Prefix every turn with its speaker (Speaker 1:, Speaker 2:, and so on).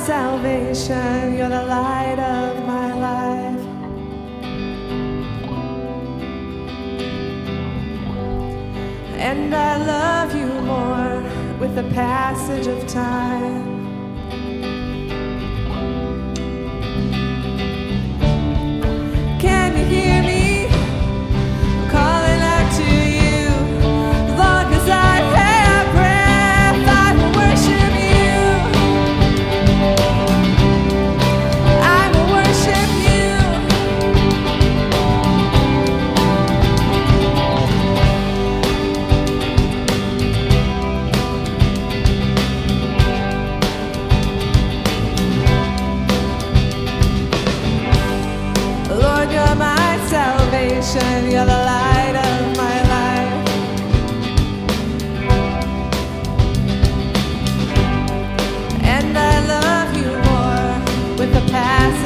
Speaker 1: salvation, you're the light of my life. And I love you more with the passage of time. Can you hear me calling out to you? As long as I have breath, I will worship you. I will worship you. Lord, you're my salvation, you're the light of my life. And I love you more with the passage